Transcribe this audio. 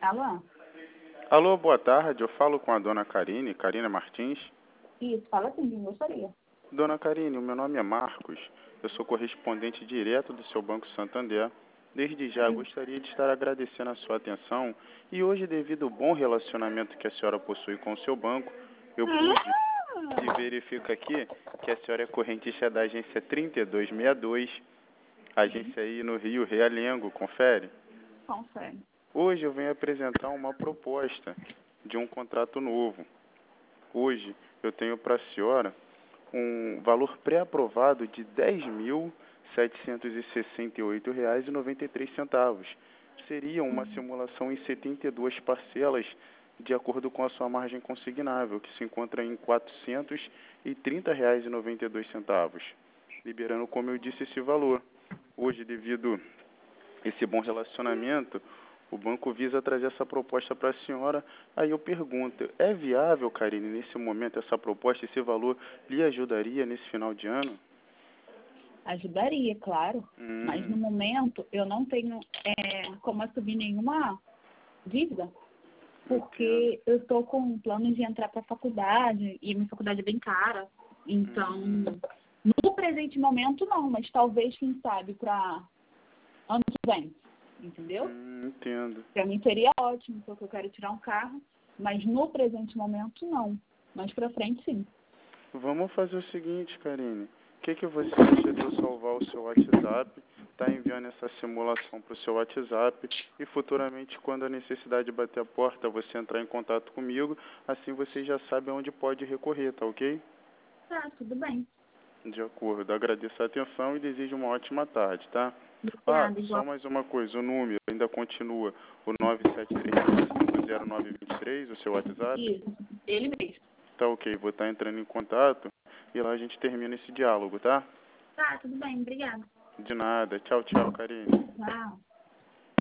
Alô? Alô, boa tarde. Eu falo com a dona Karine Martins. Isso, fala assim, quem gostaria. Dona Karine, o meu nome é Marcos. Eu sou correspondente direto do seu Banco Santander. Desde já gostaria de estar agradecendo a sua atenção e hoje, devido ao bom relacionamento que a senhora possui com o seu banco, eu pude e verifico aqui que a senhora é correntista da agência 3262, agência aí no Rio Realengo, confere? Confere. Hoje eu venho apresentar uma proposta de um contrato novo. Hoje eu tenho para a senhora um valor pré-aprovado de R$ 10.768,93. Seria uma simulação em 72 parcelas, de acordo com a sua margem consignável, que se encontra em R$ 430,92, liberando, como eu disse, esse valor. Hoje, devido a esse bom relacionamento, o banco visa trazer essa proposta para a senhora. Aí eu pergunto, é viável, Karine, nesse momento, essa proposta, esse valor lhe ajudaria nesse final de ano? Ajudaria, claro. Mas no momento eu não tenho como assumir nenhuma dívida, porque eu estou com planos de entrar para a faculdade e minha faculdade é bem cara. Então, no presente momento não, mas talvez, quem sabe, para ano que vem. Entendeu? Entendo. Para mim seria ótimo, porque eu quero tirar um carro, mas no presente momento não. Mas para frente sim. Vamos fazer o seguinte, Karine. O que você acha de eu salvar o seu WhatsApp, tá enviando essa simulação para o seu WhatsApp e futuramente, quando a necessidade bater a porta, você entrar em contato comigo, assim você já sabe aonde pode recorrer, tá ok? Tá, tudo bem. De acordo. Agradeço a atenção e desejo uma ótima tarde, tá? Obrigada, Só mais uma coisa, o número ainda continua o 973050923, o seu WhatsApp? Isso, ele mesmo. Tá ok, vou estar entrando em contato e lá a gente termina esse diálogo, tá? Tá, tudo bem, obrigada. De nada. Tchau, Karine. Tchau.